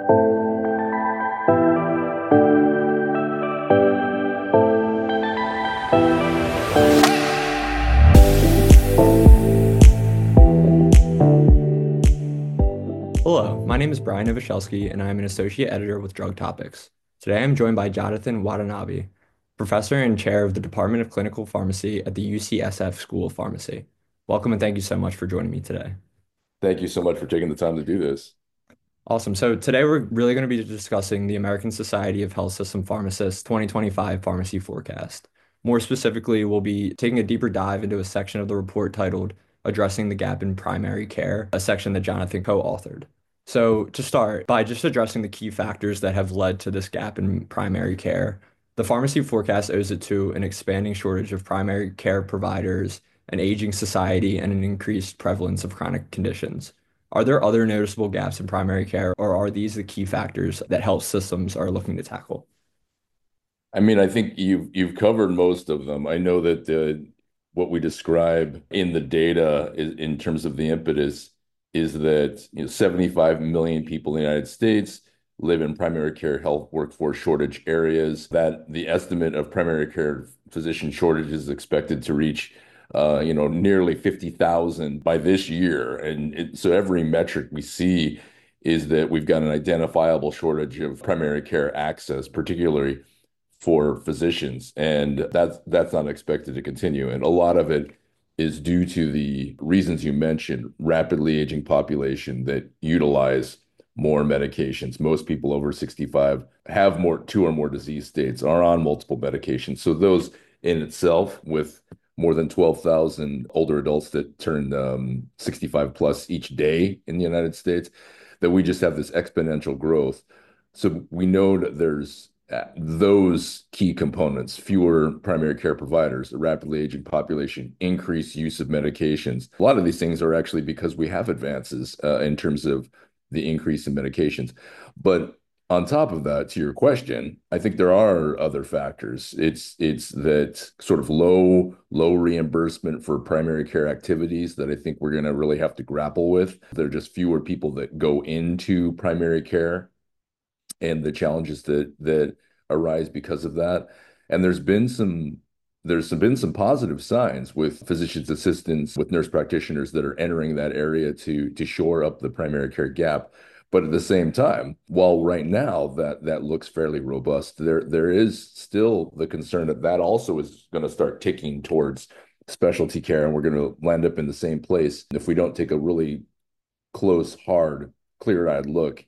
Hello, my name is Brian Novoselsky, and I'm an associate editor with Drug Topics. Today I'm joined by Jonathan Watanabe, professor and chair of the Department of Clinical Pharmacy at the UCSF School of Pharmacy. Welcome and thank you so much for joining me today. Thank you so much for taking the time to do this. Awesome. So today we're really going to be discussing the American Society of Health System Pharmacists 2025 Pharmacy Forecast. More specifically, we'll be taking a deeper dive into a section of the report titled Addressing the Gap in Primary Care, a section that Jonathan co-authored. So to start, by just addressing the key factors that have led to this gap in primary care, the pharmacy forecast owes it to an expanding shortage of primary care providers, an aging society, and an increased prevalence of chronic conditions. Are there other noticeable gaps in primary care, or are these the key factors that health systems are looking to tackle? I mean, I think you've covered most of them. I know that what we describe in the data in terms of the impetus is that 75 million people in the United States live in primary care health workforce shortage areas. That the estimate of primary care physician shortage is expected to reach nearly 50,000 by this year. So every metric we see is that we've got an identifiable shortage of primary care access, particularly for physicians, and that's not expected to continue. And a lot of it is due to the reasons you mentioned, rapidly aging population that utilize more medications. Most people over 65 have two or more disease states, are on multiple medications. So those in itself, with more than 12,000 older adults that turn 65 plus each day in the United States, that we just have this exponential growth. So we know that there's those key components: fewer primary care providers, a rapidly aging population, increased use of medications. A lot of these things are actually because we have advances in terms of the increase in medications. But on top of that, to your question, I think there are other factors. It's that sort of low reimbursement for primary care activities that I think we're going to really have to grapple with. There are just fewer people that go into primary care and the challenges that arise because of that. And been some positive signs with physicians assistants, with nurse practitioners that are entering that area to shore up the primary care gap. But at the same time, while right now that looks fairly robust, there is still the concern that that also is going to start ticking towards specialty care, and we're going to land up in the same place if we don't take a really close, hard, clear-eyed look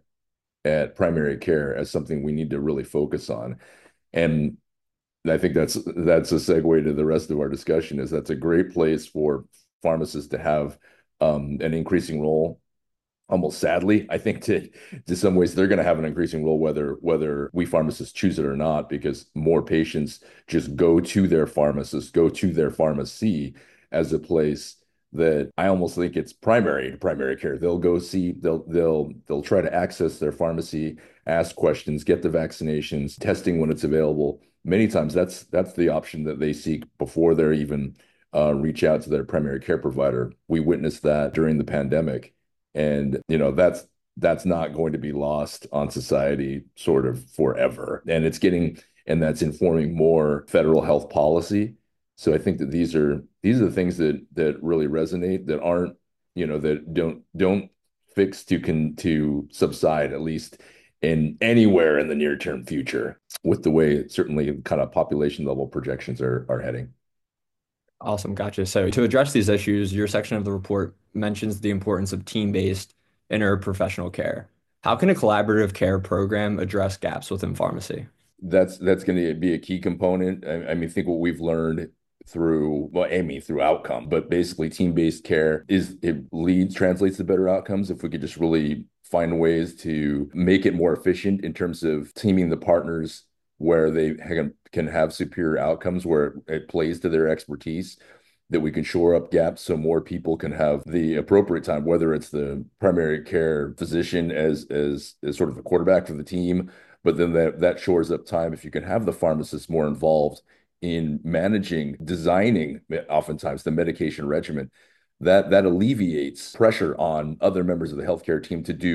at primary care as something we need to really focus on. And I think that's a segue to the rest of our discussion, is that's a great place for pharmacists to have an increasing role. Almost sadly, I think to some ways they're going to have an increasing role whether we pharmacists choose it or not, because more patients just go to their pharmacist, go to their pharmacy as a place that I almost think it's primary care. They'll go see, they'll try to access their pharmacy, ask questions, get the vaccinations, testing when it's available. Many times that's the option that they seek before they're even reach out to their primary care provider. We witnessed that during the pandemic, and that's not going to be lost on society sort of forever. And that's informing more federal health policy. So I think that these are the things that really resonate, that aren't, that don't fix to subside, at least in anywhere in the near term future, with the way certainly kind of population level projections are heading. Awesome, gotcha. So to address these issues, your section of the report mentions the importance of team-based interprofessional care. How can a collaborative care program address gaps within pharmacy? That's going to be a key component. I mean, think what we've learned through, well, Amy, through outcome, but basically team-based care translates to better outcomes if we could just really find ways to make it more efficient in terms of teaming the partners where they can have superior outcomes, where it plays to their expertise, that we can shore up gaps so more people can have the appropriate time, whether it's the primary care physician as sort of a quarterback for the team, but then that shores up time if you can have the pharmacist more involved in managing, designing, oftentimes, the medication regimen. That alleviates pressure on other members of the healthcare team to do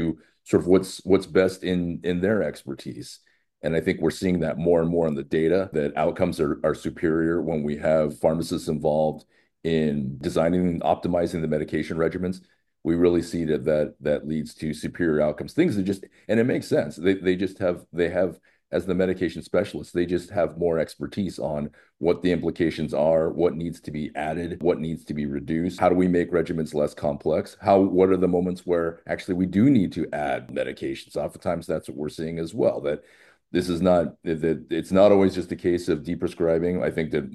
sort of what's best in their expertise. And I think we're seeing that more and more in the data that outcomes are superior when we have pharmacists involved in designing and optimizing the medication regimens. We really see that leads to superior outcomes. Things that just, and it makes sense. They just have, they have, as the medication specialists, they just have more expertise on what the implications are, what needs to be added, what needs to be reduced. How do we make regimens less complex? What are the moments where actually we do need to add medications? Oftentimes that's what we're seeing as well, that this is not that it's not always just a case of deprescribing.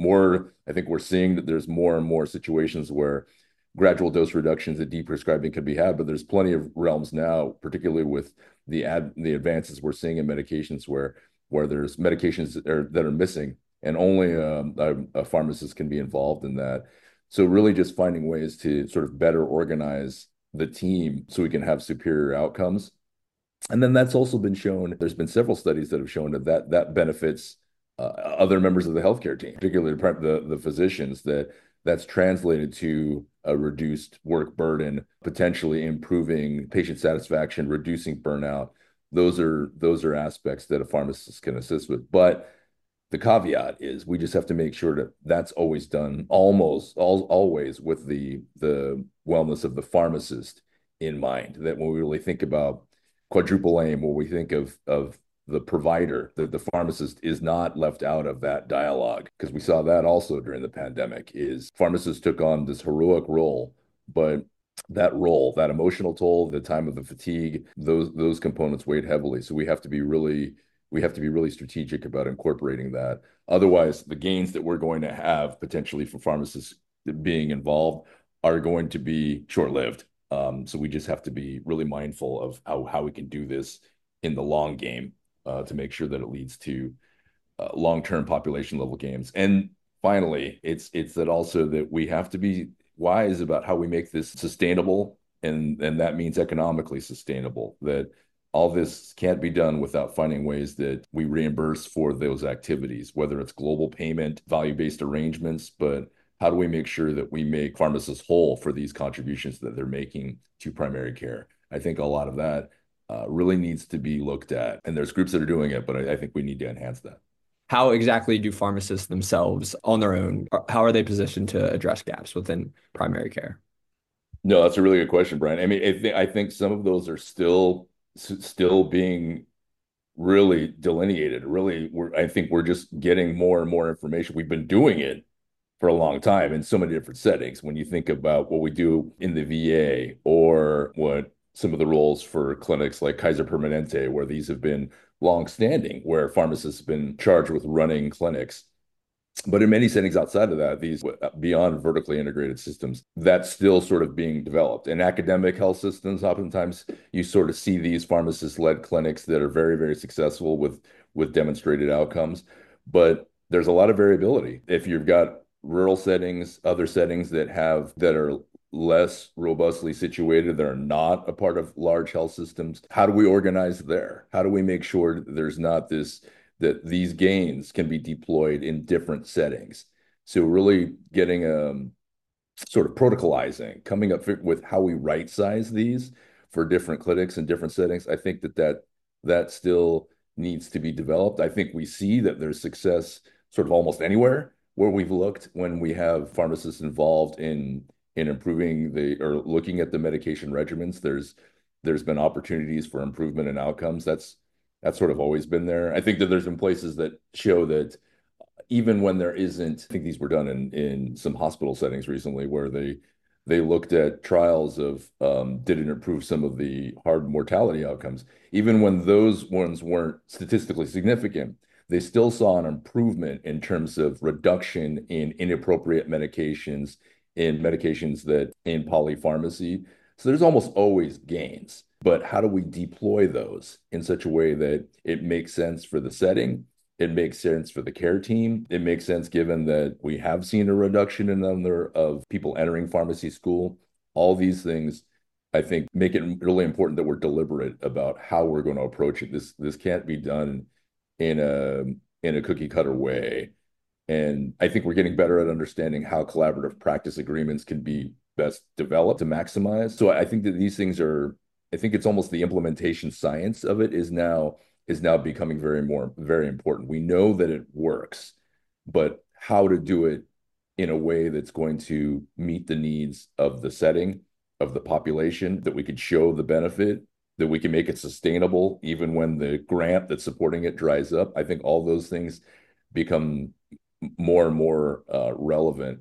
I think we're seeing that there's more and more situations where gradual dose reductions and deprescribing can be had, but there's plenty of realms now, particularly with the advances we're seeing in medications where there's medications that are missing, and only a pharmacist can be involved in that. So really just finding ways to sort of better organize the team so we can have superior outcomes. And then that's also been shown. There's been several studies that have shown that benefits other members of the healthcare team, particularly the physicians, that's translated to a reduced work burden, potentially improving patient satisfaction, reducing burnout. Those are aspects that a pharmacist can assist with. But the caveat is we just have to make sure that that's always done always with the wellness of the pharmacist in mind. That when we really think about quadruple aim, when we think of the provider, the pharmacist is not left out of that dialogue, because we saw that also during the pandemic. Is pharmacists took on this heroic role, but that emotional toll, the time of the fatigue, those components weighed heavily. So we have to be really strategic about incorporating that. Otherwise, the gains that we're going to have potentially for pharmacists being involved are going to be short-lived. So we just have to be really mindful of how we can do this in the long game to make sure that it leads to long-term population level gains. And finally, it's that also that we have to be wise about how we make this sustainable, and that means economically sustainable. That all this can't be done without finding ways that we reimburse for those activities, whether it's global payment, value-based arrangements, but how do we make sure that we make pharmacists whole for these contributions that they're making to primary care? I think a lot of that really needs to be looked at. And there's groups that are doing it, but I think we need to enhance that. How exactly do pharmacists themselves on their own, how are they positioned to address gaps within primary care? No, that's a really good question, Brian. I mean, I think some of those are still being really delineated. Really, I think we're just getting more and more information. We've been doing it for a long time in so many different settings. When you think about what we do in the VA, or what some of the roles for clinics like Kaiser Permanente, where these have been long-standing, where pharmacists have been charged with running clinics. But in many settings outside of that, these beyond vertically integrated systems, that's still sort of being developed. In academic health systems, oftentimes you sort of see these pharmacist-led clinics that are very, very successful with demonstrated outcomes. But there's a lot of variability. If you've got rural settings, other settings that are less robustly situated, that are not a part of large health systems, how do we organize there? How do we make sure that there's not that these gains can be deployed in different settings? So really getting sort of protocolizing, coming up with how we right size these for different clinics and different settings. I think that still needs to be developed. I think we see that there's success sort of almost anywhere where we've looked, when we have pharmacists involved in improving or looking at the medication regimens. There's been opportunities for improvement in outcomes. That's sort of always been there. I think that there's been places that show that even when there isn't, I think these were done in some hospital settings recently, where they looked at trials of did it improve some of the hard mortality outcomes. Even when those ones weren't statistically significant, they still saw an improvement in terms of reduction in inappropriate medications, in medications that in polypharmacy. So there's almost always gains. But how do we deploy those in such a way that it makes sense for the setting? It makes sense for the care team. It makes sense given that we have seen a reduction in the number of people entering pharmacy school. All these things, I think, make it really important that we're deliberate about how we're going to approach it. This can't be done in a cookie cutter way. And I think we're getting better at understanding how collaborative practice agreements can be best developed to maximize. So I think that these things are I think it's almost the implementation science of it is now becoming very important. We know that it works, but how to do it in a way that's going to meet the needs of the setting of the population, that we could show the benefit, that we can make it sustainable even when the grant that's supporting it dries up. I think all those things become more and more relevant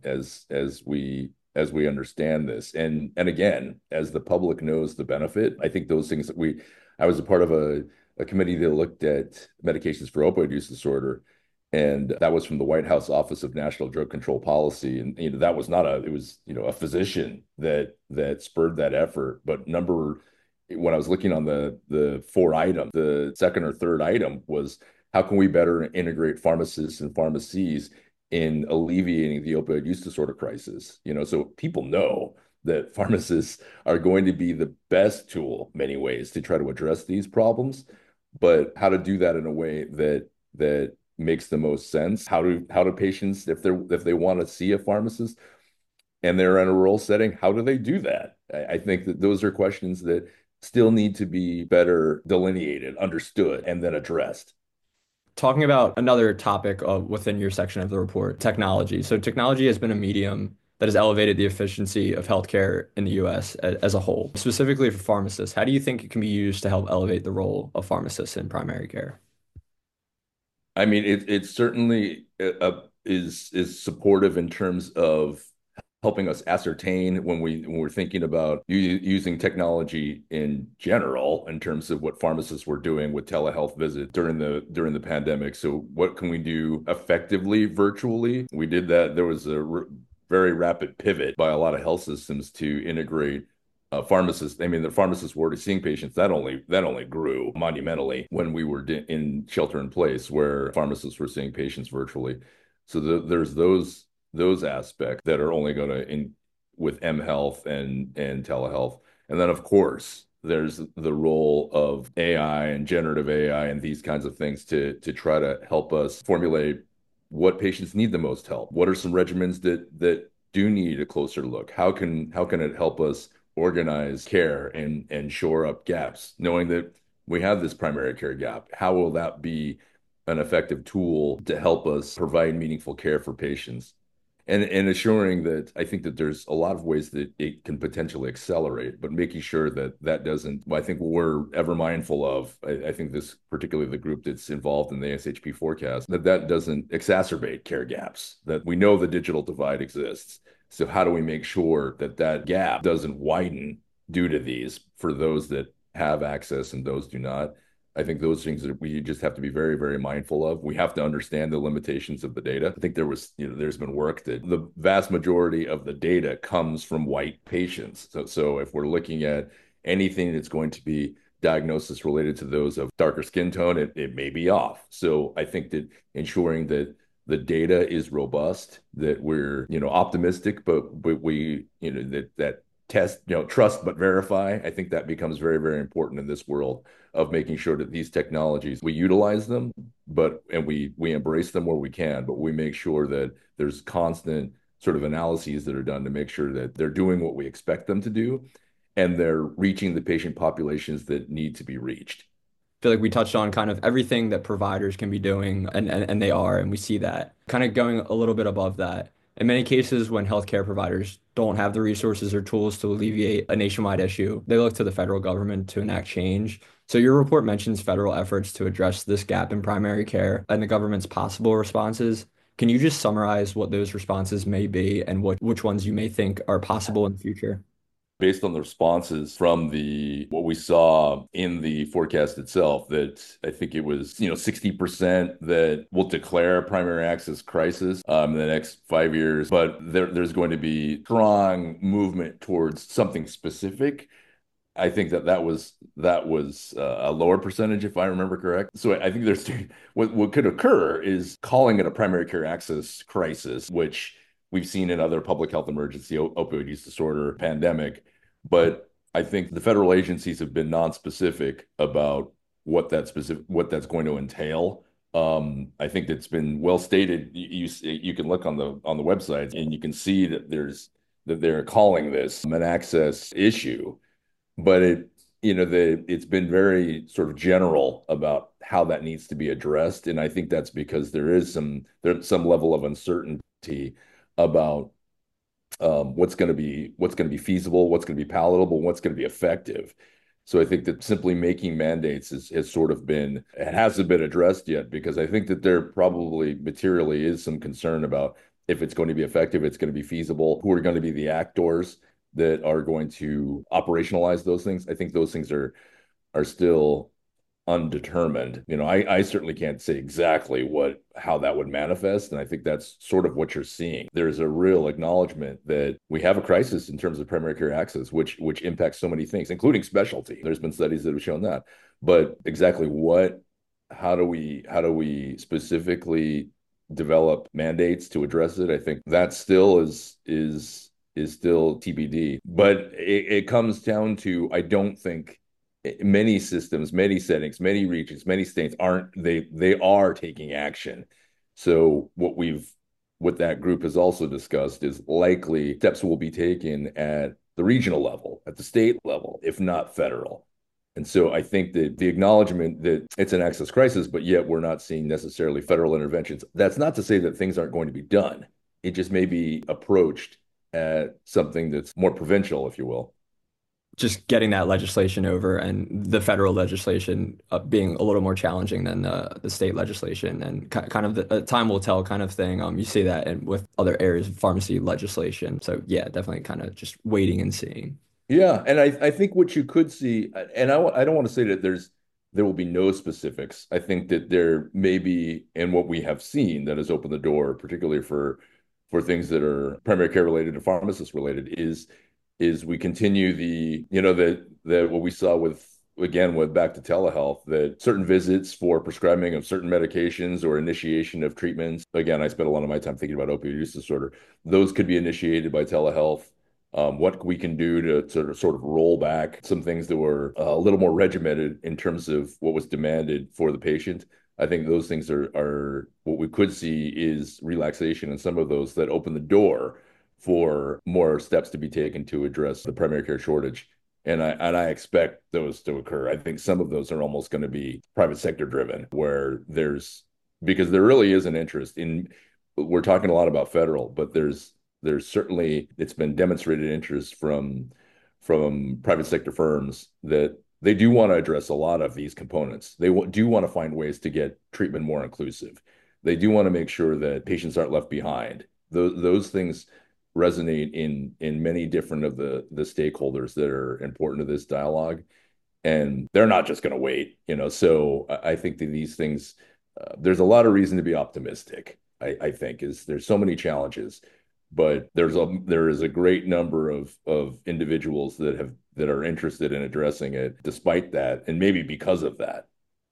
as we understand this. And again, as the public knows the benefit, I think those things that I was a part of a committee that looked at medications for opioid use disorder, and that was from the White House Office of National Drug Control Policy. And that was not it was a physician that spurred that effort. But when I was looking on the four item, the second or third item was, how can we better integrate pharmacists and pharmacies in alleviating the opioid use disorder crisis? So people know that pharmacists are going to be the best tool, many ways, to try to address these problems, but how to do that in a way that makes the most sense. How do patients, if they want to see a pharmacist and they're in a rural setting, how do they do that? I think that those are questions that still need to be better delineated, understood, and then addressed. Talking about another topic within your section of the report, technology. So technology has been a medium that has elevated the efficiency of healthcare in the US as a whole. Specifically for pharmacists, how do you think it can be used to help elevate the role of pharmacists in primary care? I mean, it certainly is supportive in terms of helping us ascertain when we're thinking about using technology in general, in terms of what pharmacists were doing with telehealth visits during the pandemic. So what can we do effectively virtually? We did that. There was a very rapid pivot by a lot of health systems to integrate pharmacists. I mean, the pharmacists were already seeing patients. That only grew monumentally when we were in shelter in place, where pharmacists were seeing patients virtually. So there's those aspects that are only going to in with M Health and telehealth. And then of course there's the role of AI and generative AI and these kinds of things to try to help us formulate what patients need the most help. What are some regimens that do need a closer look? How can it help us organize care and shore up gaps, knowing that we have this primary care gap? How will that be an effective tool to help us provide meaningful care for patients? And assuring that, I think that there's a lot of ways that it can potentially accelerate, but making sure that that doesn't, I think we're ever mindful of, I think this, particularly the group that's involved in the ASHP forecast, that doesn't exacerbate care gaps, that we know the digital divide exists. So how do we make sure that that gap doesn't widen due to these, for those that have access and those do not? I think those things that we just have to be very, very mindful of. We have to understand the limitations of the data. I think there's been work that the vast majority of the data comes from white patients. So if we're looking at anything that's going to be diagnosis related to those of darker skin tone, it may be off. So I think that ensuring that the data is robust, that we're, optimistic, but that test, trust but verify. I think that becomes very, very important in this world of making sure that these technologies, we utilize them, and we embrace them where we can, but we make sure that there's constant sort of analyses that are done to make sure that they're doing what we expect them to do, and they're reaching the patient populations that need to be reached. Feel like we touched on kind of everything that providers can be doing, and they are, and we see that. Kind of going a little bit above that. In many cases, when healthcare providers don't have the resources or tools to alleviate a nationwide issue, they look to the federal government to enact change. So your report mentions federal efforts to address this gap in primary care and the government's possible responses. Can you just summarize what those responses may be and which ones you may think are possible in the future? Based on the responses from what we saw in the forecast itself, that I think it was 60% that will declare a primary access crisis in the next 5 years, but there's going to be strong movement towards something specific. I think that was a lower percentage, if I remember correct. So I think there's what could occur is calling it a primary care access crisis, which we've seen in other public health emergency, opioid use disorder, pandemic. But I think the federal agencies have been non-specific about what that's going to entail. I think it's been well stated. You can look on the website and you can see that they're calling this an access issue, but it's been very sort of general about how that needs to be addressed, and I think that's because there's some level of uncertainty about what's going to be feasible, what's going to be palatable, what's going to be effective. So I think that simply making mandates has sort of been, it hasn't been addressed yet because I think that there probably materially is some concern about if it's going to be effective, it's going to be feasible, who are going to be the actors that are going to operationalize those things. I think those things are still undetermined. I certainly can't say exactly how that would manifest. And I think that's sort of what you're seeing. There's a real acknowledgement that we have a crisis in terms of primary care access, which impacts so many things, including specialty. There's been studies that have shown that. But exactly how do we specifically develop mandates to address it? I think that still is still TBD. But it comes down to, I don't think many systems, many settings, many regions, many states they are taking action. So what that group has also discussed is likely steps will be taken at the regional level, at the state level, if not federal. And so I think that the acknowledgement that it's an access crisis, but yet we're not seeing necessarily federal interventions. That's not to say that things aren't going to be done. It just may be approached at something that's more provincial, if you will. Just getting that legislation over and the federal legislation being a little more challenging than the state legislation and kind of the time will tell kind of thing. You see that with other areas of pharmacy legislation. So yeah, definitely kind of just waiting and seeing. Yeah, and I think what you could see, and I don't want to say that there will be no specifics. I think that there may be, and what we have seen that has opened the door, particularly for things that are primary care related to pharmacist related, is we continue that what we saw with back to telehealth, that certain visits for prescribing of certain medications or initiation of treatments. Again, I spent a lot of my time thinking about opioid use disorder. Those could be initiated by telehealth. What we can do to sort of roll back some things that were a little more regimented in terms of what was demanded for the patient. I think those things are what we could see is relaxation in some of those that open the door for more steps to be taken to address the primary care shortage. And I expect those to occur. I think some of those are almost going to be private sector driven, where because there really is an interest in, we're talking a lot about federal, but there's certainly, it's been demonstrated interest from private sector firms that they do want to address a lot of these components. They do want to find ways to get treatment more inclusive. They do want to make sure that patients aren't left behind. Those things resonate in many different of the stakeholders that are important to this dialogue, and they're not just going to wait. So I think that these things, there's a lot of reason to be optimistic. I think there's so many challenges, but there is a great number of individuals that are interested in addressing it despite that, and maybe because of that.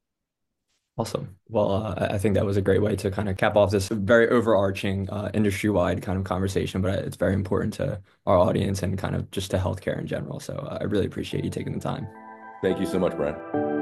Awesome. Well, I think that was a great way to kind of cap off this very overarching industry-wide kind of conversation, but it's very important to our audience and kind of just to healthcare in general. So I really appreciate you taking the time. Thank you so much, Brian.